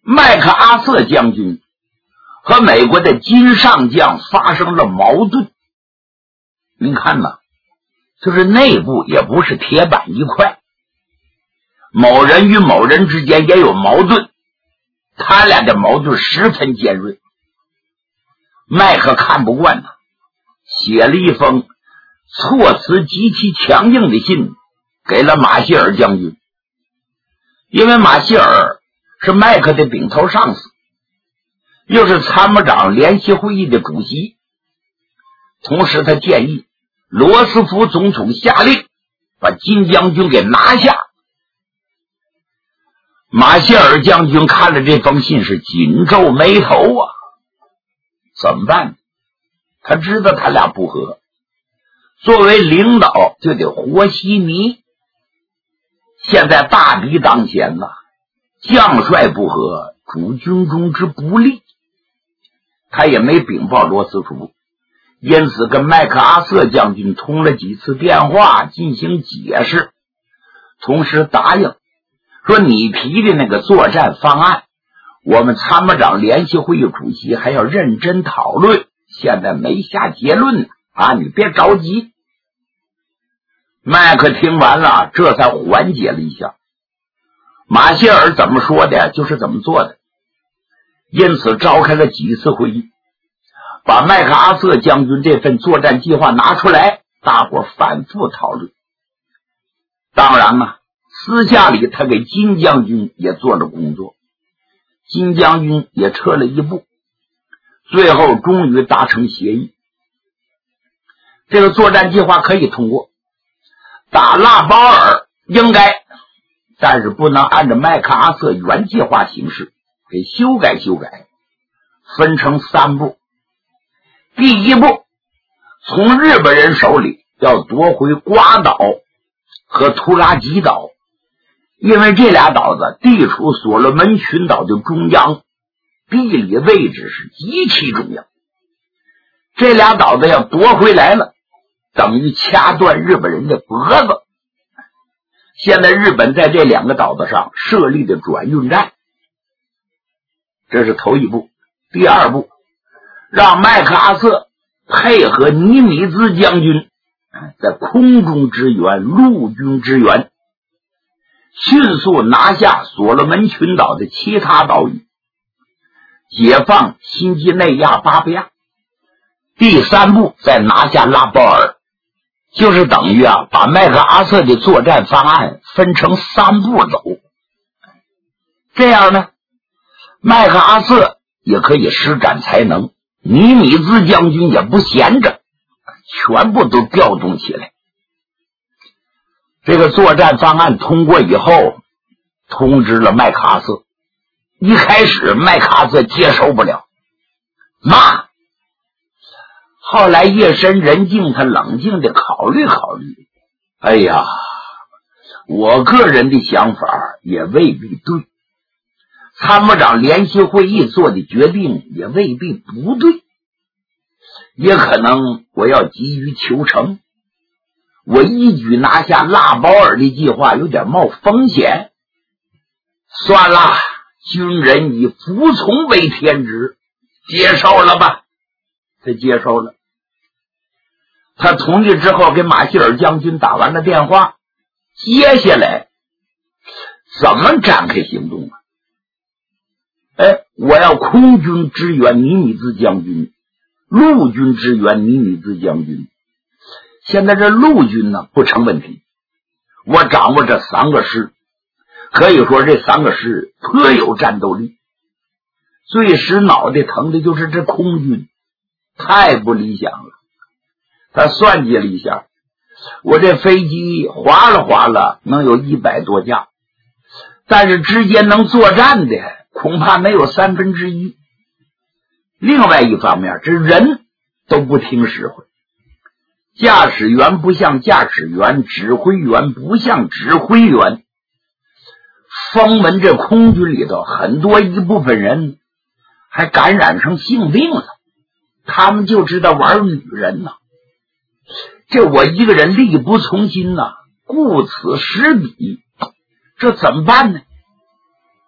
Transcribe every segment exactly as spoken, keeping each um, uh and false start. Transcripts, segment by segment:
麦克阿瑟将军和美国的金上将发生了矛盾。您看呐，就是内部也不是铁板一块，某人与某人之间也有矛盾，他俩的矛盾十分尖锐。麦克看不惯他，写了一封措辞极其强硬的信给了马歇尔将军。因为马歇尔是麦克的顶头上司，又是参谋长联席会议的主席，同时他建议罗斯福总统下令把金将军给拿下。马歇尔将军看了这封信是紧皱眉头啊，怎么办？他知道他俩不和，作为领导就得和稀泥。现在大敌当前呐，将帅不和，主军中之不利。他也没禀报罗斯福，因此跟麦克阿瑟将军通了几次电话进行解释，同时答应说你提的那个作战方案，我们参谋长联席会议主席还要认真讨论，现在没下结论啊，你别着急。麦克听完了，这才缓解了一下。马歇尔怎么说的就是怎么做的，因此召开了几次会议，把麦克阿瑟将军这份作战计划拿出来，大伙反复讨论。当然了，私下里他给金将军也做了工作，金将军也撤了一步，最后终于达成协议，这个作战计划可以通过。打拉包尔应该，但是不能按照麦克阿瑟原计划行事，给修改修改，分成三步。第一步，从日本人手里要夺回瓜岛和图拉吉岛，因为这俩岛子地处所罗门群岛的中央，地理位置是极其重要。这俩岛子要夺回来了，等于掐断日本人的脖子。现在日本在这两个岛子上设立的转运站，这是头一步。第二步，让麦克阿瑟配合尼米兹将军在空中支援、陆军支援，迅速拿下所罗门群岛的其他岛屿，解放新几内亚、巴布亚。第三步，再拿下拉包尔，就是等于啊，把麦克阿瑟的作战方案分成三步走。这样呢，麦克阿瑟也可以施展才能，尼米兹将军也不闲着，全部都调动起来。这个作战方案通过以后，通知了麦克阿瑟。一开始麦克阿瑟接受不了，骂。后来夜深人静，他冷静地考虑考虑，哎呀，我个人的想法也未必对，参谋长联席会议做的决定也未必不对，也可能我要急于求成，我一举拿下拉包尔的计划有点冒风险，算了，军人以服从为天职，接受了吧。他接受了。他同意之后给马歇尔将军打完了电话，接下来怎么展开行动啊？哎，我要空军支援尼米兹将军，陆军支援尼米兹将军。现在这陆军呢不成问题，我掌握这三个师，可以说这三个师颇有战斗力。最使脑袋疼的就是这空军，太不理想了。他算计了一下，我这飞机划了划了能有一百多架，但是之间能作战的恐怕没有三分之一。另外一方面，这人都不听使唤，驾驶员不像驾驶员，指挥员不像指挥员。风闻这空军里头很多一部分人还感染上性病了，他们就知道玩女人呢。这我一个人力不从心呐、啊，顾此失彼，这怎么办呢？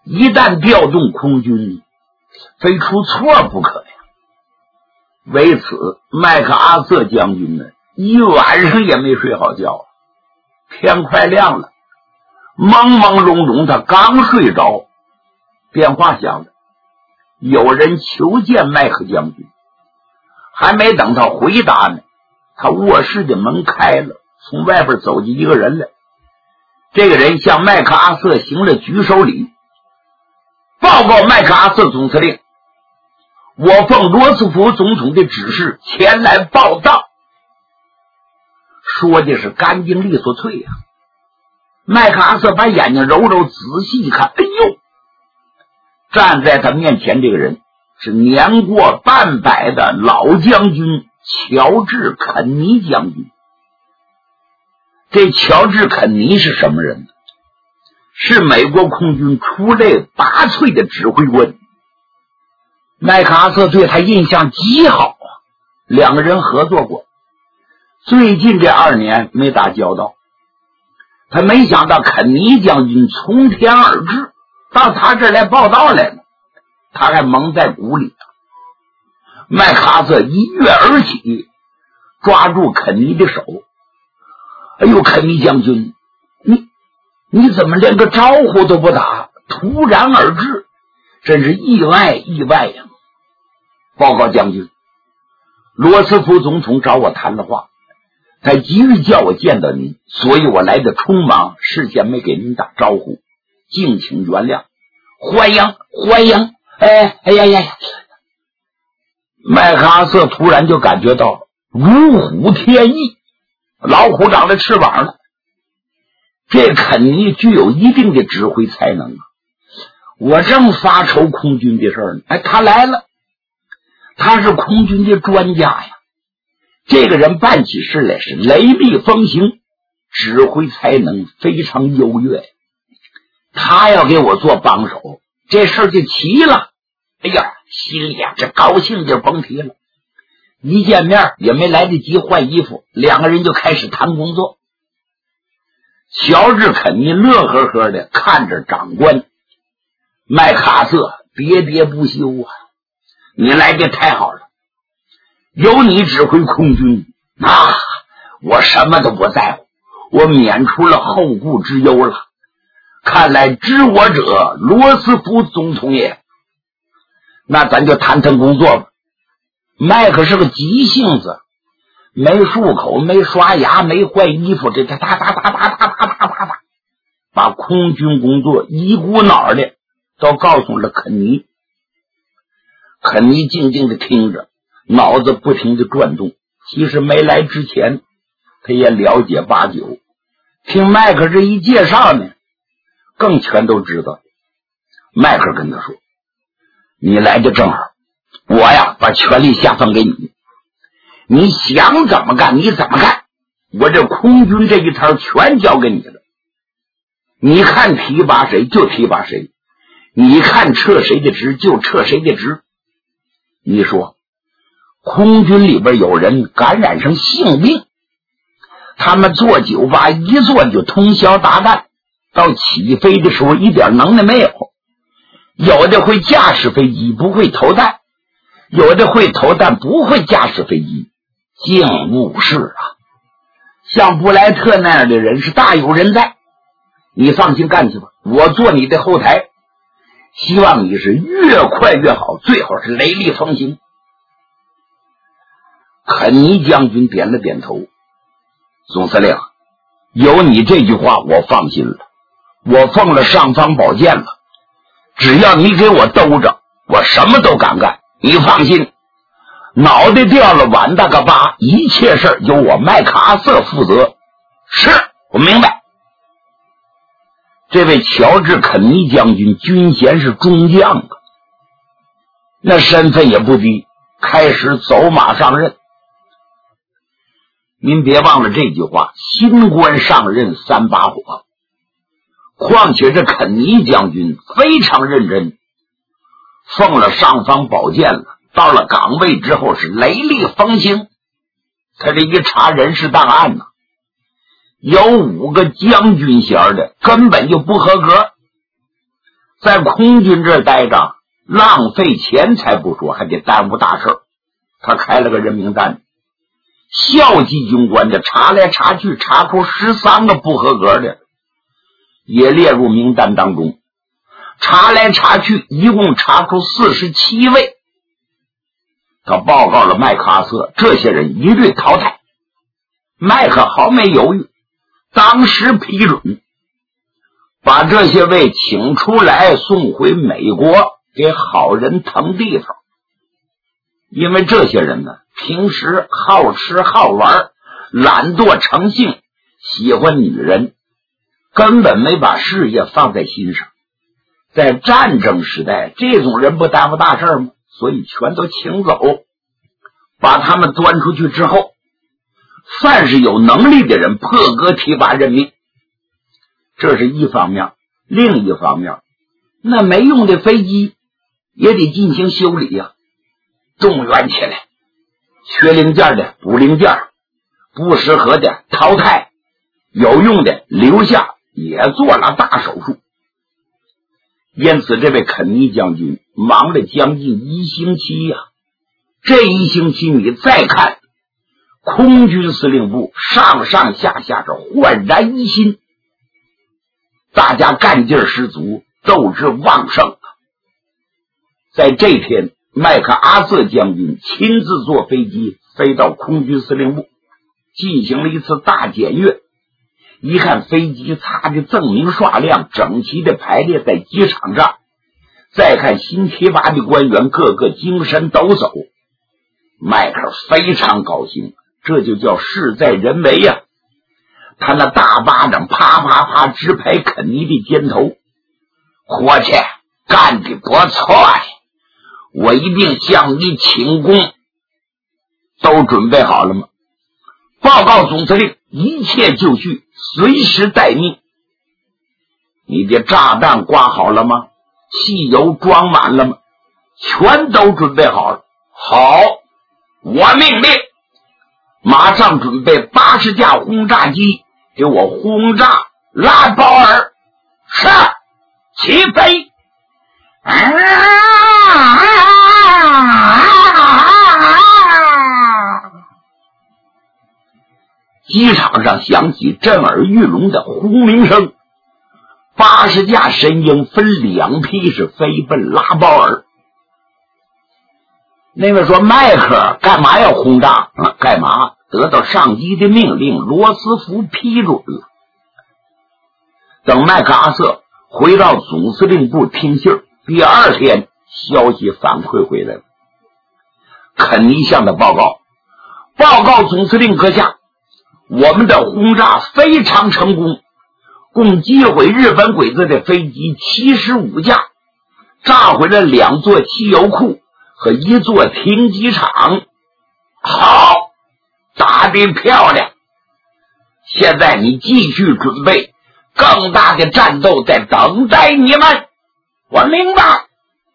一旦调动空军，非出错不可呀。为此，麦克阿瑟将军呢，一晚上也没睡好觉。天快亮了，朦朦胧胧，他刚睡着，电话响了，有人求见麦克将军。还没等他回答呢，他卧室的门开了，从外边走进一个人来。这个人向麦克阿瑟行了举手礼，报告麦克阿瑟总司令，我奉罗斯福总统的指示前来报道。说的是干净利索脆呀、啊。麦克阿瑟把眼睛揉揉，仔细一看，哎呦，站在他面前这个人是年过半百的老将军乔治·肯尼将军。这乔治·肯尼是什么人呢？是美国空军出类拔萃的指挥官。麦克阿瑟对他印象极好啊，两个人合作过。最近这二年没打交道，他没想到肯尼将军从天而至，到他这儿来报道来了，他还蒙在鼓里。麦克阿瑟一跃而起，抓住肯尼的手。哎呦，肯尼将军，你你怎么连个招呼都不打，突然而至，真是意外意外呀！报告将军，罗斯福总统找我谈了话，他急于叫我见到您，所以我来的匆忙，事先没给您打招呼，敬请原谅。欢迎欢迎！哎哎呀呀呀！麦克阿瑟突然就感觉到如虎添翼，老虎长了翅膀了。这肯尼具有一定的指挥才能啊！我正发愁空军的事儿呢，哎，他来了，他是空军的专家呀。这个人办起事来是雷厉风行，指挥才能非常优越。他要给我做帮手，这事儿就齐了。哎呀，心里啊这高兴就甭提了。一见面也没来得及换衣服，两个人就开始谈工作。乔治·肯尼乐呵呵的看着长官，麦克阿瑟喋喋不休啊，你来的太好了，有你指挥空军啊，我什么都不在乎，我免除了后顾之忧了。看来知我者罗斯福总统也。那咱就谈谈工作吧。麦克是个急性子，没漱口，没刷牙，没换衣服，这他哒哒哒哒哒哒哒哒哒，把空军工作一股脑的都告诉了肯尼。肯尼静静的听着，脑子不停的转动。其实没来之前他也了解八九，听麦克这一介绍呢，更全都知道。麦克跟他说，你来的正好，我呀把权力下放给你，你想怎么干你怎么干，我这空军这一摊全交给你了，你看提拔谁就提拔谁，你看撤谁的职就撤谁的职。你说空军里边有人感染上性病，他们做酒吧一做就通宵达旦，到起飞的时候一点能耐没有。有的会驾驶飞机不会投弹，有的会投弹不会驾驶飞机，竟无事啊！像布莱特那样的人是大有人在，你放心干去吧，我做你的后台，希望你是越快越好，最好是雷厉风行。肯尼将军点了点头，总司令，有你这句话我放心了，我奉了尚方宝剑了，只要你给我兜着，我什么都敢干，你放心，脑袋掉了碗大个疤，一切事由我麦克阿瑟负责。是，我明白。这位乔治·肯尼将军军衔是中将啊，那身份也不低，开始走马上任。您别忘了这句话，新官上任三把火。况且这肯尼将军非常认真，奉了尚方宝剑了，到了岗位之后是雷厉风行。他这一查人事档案呢，有五个将军衔的根本就不合格， 在空军这儿待着，浪费钱才不说，还得耽误大事儿。他开了个人名单，校级军官的查来查去，查出十三个不合格的，也列入名单当中。查来查去，一共查出四十七位。他报告了麦克阿瑟，这些人一律淘汰。麦克毫没犹豫，当时批准，把这些位请出来送回美国，给好人腾地方。因为这些人呢，平时好吃好玩，懒惰成性，喜欢女人，根本没把事业放在心上。在战争时代，这种人不耽误大事吗？所以全都请走，把他们端出去之后，凡是有能力的人破格提拔任命。这是一方面。另一方面，那没用的飞机也得进行修理呀、啊，动员起来，缺零件的补零件，不适合的淘汰，有用的留下，也做了大手术。因此这位肯尼将军忙了将近一星期呀、啊。这一星期你再看空军司令部上上下下是焕然一新，大家干劲十足，斗志旺盛。在这天，麦克阿瑟将军亲自坐飞机飞到空军司令部，进行了一次大检阅。一看飞机擦的锃明刷亮，整齐的排列在机场上，再看新提拔的官员个个精神抖擞，迈克非常高兴，这就叫事在人为呀、啊。他那大巴掌啪啪啪直拍肯尼的肩头，伙计，干得不错呀，我一定向你请功。都准备好了吗？报告总司令，一切就绪，随时待命。你的炸弹挂好了吗？汽油装满了吗？全都准备好了。好，我命令，马上准备八十架轰炸机，给我轰炸拉包尔。是，起飞。啊机场上响起震耳欲聋的轰鸣声，八十架神鹰分两批是飞奔拉包尔。那位说，麦克干嘛要轰炸、啊、干嘛？得到上级的命令，罗斯福批准了。等麦克阿瑟回到总司令部听信，第二天消息反馈回来了。肯尼向的报告，报告总司令阁下，我们的轰炸非常成功，共击毁日本鬼子的飞机七十五架，炸毁了两座汽油库和一座停机场。好，打得漂亮！现在你继续准备，更大的战斗在等待你们。我明白。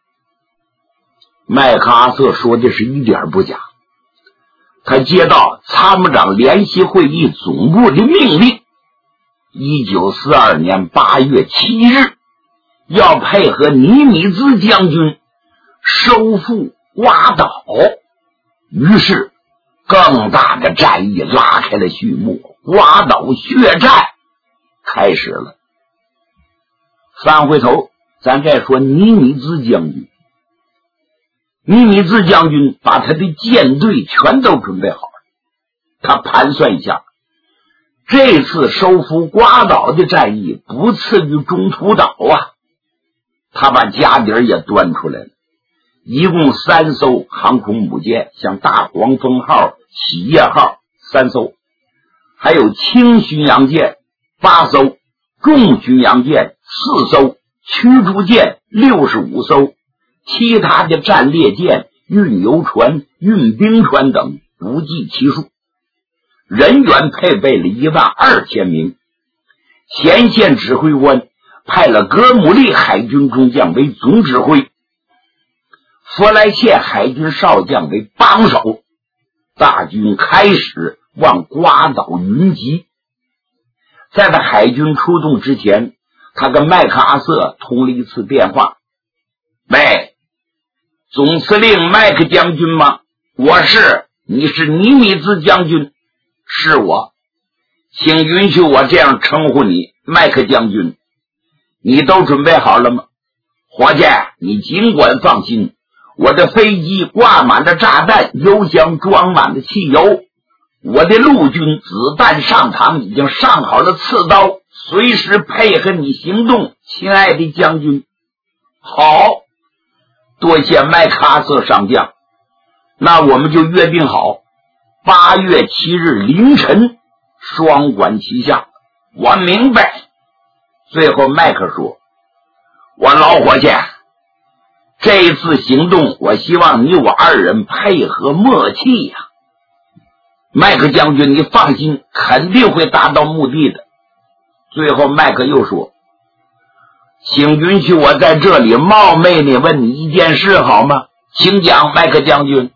麦克阿瑟说的是一点不假。他接到参谋长联席会议总部的命令，一九四二年八月七日，要配合尼米兹将军收复瓜岛。于是更大的战役拉开了序幕，瓜岛血战开始了。翻回头咱再说尼米兹将军。尼米兹将军把他的舰队全都准备好了，他盘算一下，这次收复瓜岛的战役不次于中途岛啊。他把家底儿也端出来了，一共三艘航空母舰，像大黄蜂号、企业号三艘，还有轻巡洋舰八艘，重巡洋舰四艘，驱逐舰六十五艘，其他的战列舰、运油船、运兵船等不计其数，人员配备了一万二千名。前线指挥官派了格姆利海军中将为总指挥，弗莱切海军少将为帮手。大军开始往瓜岛云集。在他海军出动之前， 他跟麦克阿瑟通了一次电话。喂，总司令麦克将军吗？我是。你是尼米兹将军？是我。请允许我这样称呼你，麦克将军。你都准备好了吗？伙计，你尽管放心，我的飞机挂满了炸弹，油箱装满了汽油，我的陆军子弹上膛，已经上好了刺刀，随时配合你行动，亲爱的将军。好，多谢麦克阿瑟上将。那我们就约定好，八月七日凌晨双管齐下。我明白。最后麦克说，我老伙计，这一次行动我希望你我二人配合默契呀、啊。麦克将军你放心，肯定会达到目的的。最后麦克又说，请允许我在这里冒昧地问你一件事好吗？请讲，麦克将军。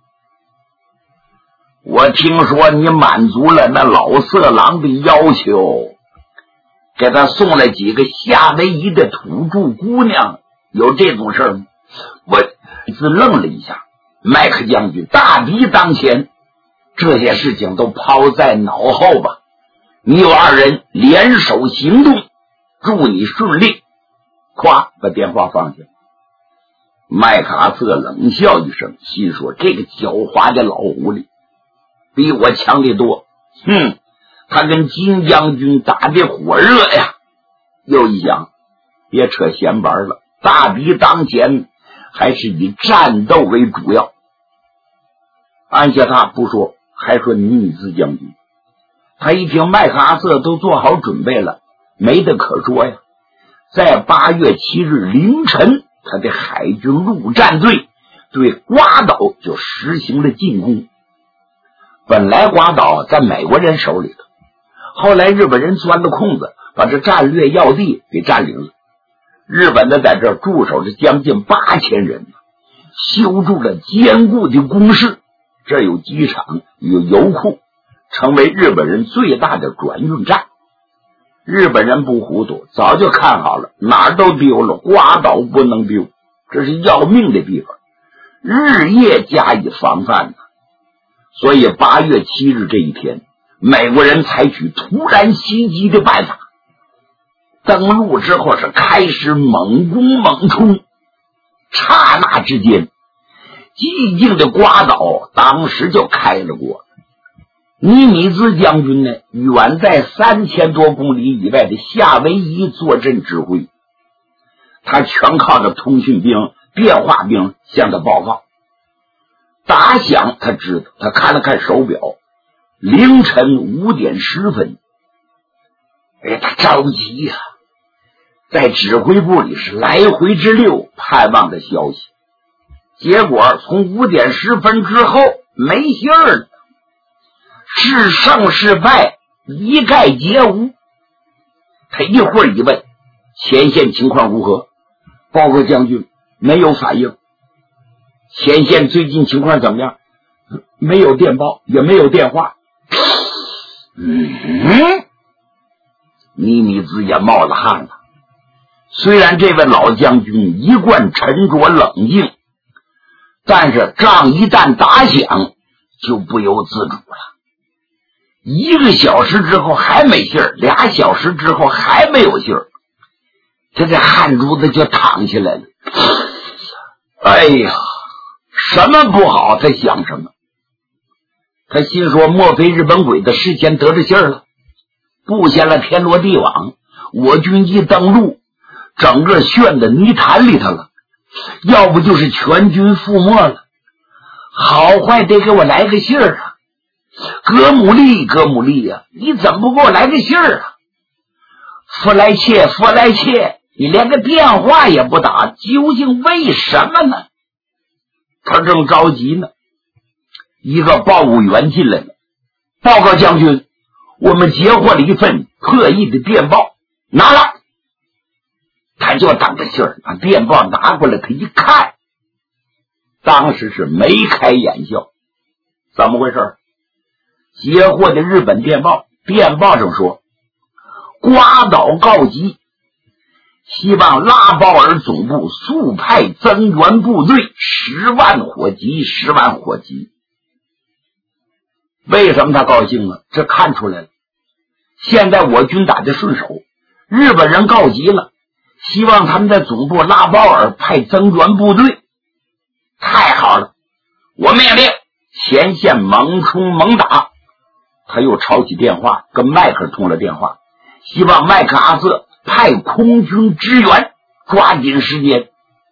我听说你满足了那老色狼的要求，给他送了几个夏威夷的土著姑娘，有这种事吗？我自愣了一下。麦克将军，大敌当前，这些事情都抛在脑后吧。你我二人联手行动，祝你顺利。咵，把电话放下。麦克阿瑟冷笑一声，心说这个狡猾的老狐狸比我强得多。哼，他跟金将军打的火热呀。又一想，别扯闲玩了，大敌当前，还是以战斗为主要。按下他不说，还说尼米兹将军。他一听麦克阿瑟都做好准备了，没得可说呀。在八月七日凌晨，他的海军陆战队对瓜岛就实行了进攻。本来瓜岛在美国人手里头，后来日本人钻了空子，把这战略要地给占领了。日本的在这驻守着将近八千人，修筑了坚固的工事，这有机场，有油库，成为日本人最大的转运站。日本人不糊涂，早就看好了，哪儿都丢了，瓜岛不能丢，这是要命的地方，日夜加以防范呢。所以八月七日这一天，美国人采取突然袭击的办法，登陆之后是开始猛攻猛冲，刹那之间，寂静的瓜岛当时就开了锅。尼米兹将军呢，远在三千多公里以外的夏威夷坐镇指挥，他全靠着通讯兵、电话兵向他报告。打响他知道，他看了看手表，凌晨五点十分。哎，他着急呀、啊，在指挥部里是来回之溜盼望的消息，结果从五点十分之后没信儿了，是胜是败一概皆无。他一会儿一问，前线情况如何？报告将军，没有反应。前线最近情况怎么样？没有电报，也没有电话。嗯，尼米兹也冒了汗了。虽然这位老将军一贯沉着冷静，但是仗一旦打响，就不由自主了。一个小时之后还没信儿，俩小时之后还没有信儿，他这汗珠子就淌下来了。哎呀，什么不好他想什么。他心说，莫非日本鬼子事先得着信儿了，布下了天罗地网，我军一登陆，整个陷在泥潭里头了，要不就是全军覆没了。好坏得给我来个信儿啊！格姆利，格姆利呀、啊，你怎么不给我来个信儿啊？弗莱切，弗莱切，你连个电话也不打，究竟为什么呢？他正着急呢，一个报务员进来了，报告将军，我们截获了一份特意的电报，拿来。他就等着信儿，把电报拿过来，他一看，当时是眉开眼笑。怎么回事？截获的日本电报，电报上说，瓜岛告急， 希望拉包尔总部速派增援部队十万火急，十万火急。为什么他高兴了？这看出来了，现在我军打得顺手，日本人告急了，希望他们在总部拉包尔派增援部队。太好了，我命令前线猛冲猛打。他又抄起电话跟麦克通了电话，希望麦克阿瑟派空军支援，抓紧时间。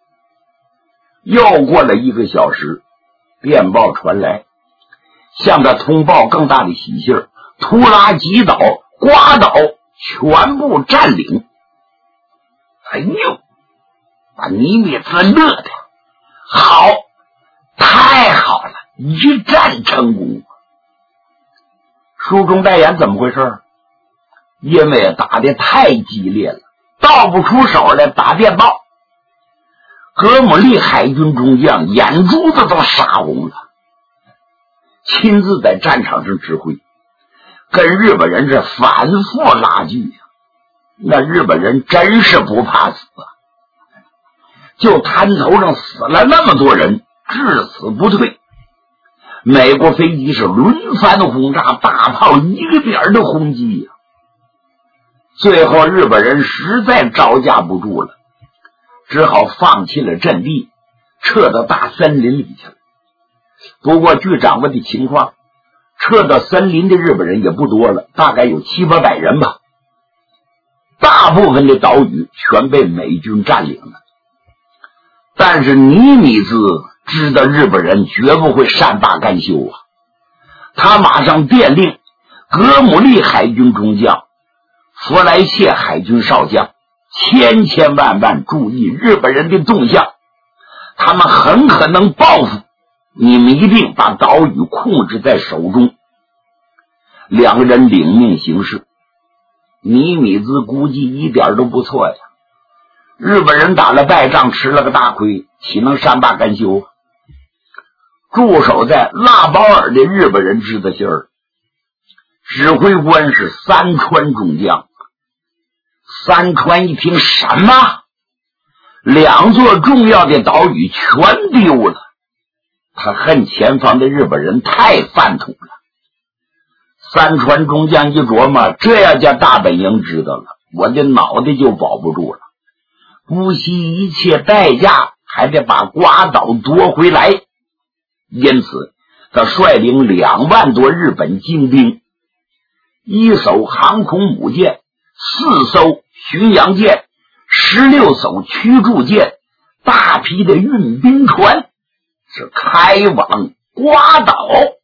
又过了一个小时，电报传来，向他通报更大的喜信，图拉吉岛、瓜岛全部占领。哎呦，把尼米兹乐的好，太好了，一战成功。书中代言怎么回事？因为打得太激烈了，倒不出手来，打电报。格姆利海军中将眼珠子都杀红了，亲自在战场上指挥，跟日本人是反复拉锯呀。那日本人真是不怕死啊，就滩头上死了那么多人，至死不退。美国飞机是轮番轰炸，大炮一个点的轰击呀。最后日本人实在招架不住了，只好放弃了阵地，撤到大森林里去了。不过据掌握的情况，撤到森林的日本人也不多了，大概有七八百人吧。大部分的岛屿全被美军占领了。但是尼米兹知道日本人绝不会善罢甘休啊！他马上电令格姆利海军中将、弗莱谢海军少将千千万万注意日本人的动向，他们很可能报复，你们一定把岛屿控制在手中。两个人领命行事。尼米兹估计一点都不错呀，日本人打了败仗，吃了个大亏，岂能善罢甘休？驻守在拉包尔的日本人知道信儿，指挥官是三川中将。三川一听，什么？两座重要的岛屿全丢了。他恨前方的日本人太犯土了。三川中将一琢磨，这要叫大本营知道了，我的脑袋就保不住了，不惜一切代价还得把瓜岛夺回来。因此他率领两万多日本精兵，一艘航空母舰，四艘巡洋舰，十六艘驱逐舰，大批的运兵船，是开往瓜岛。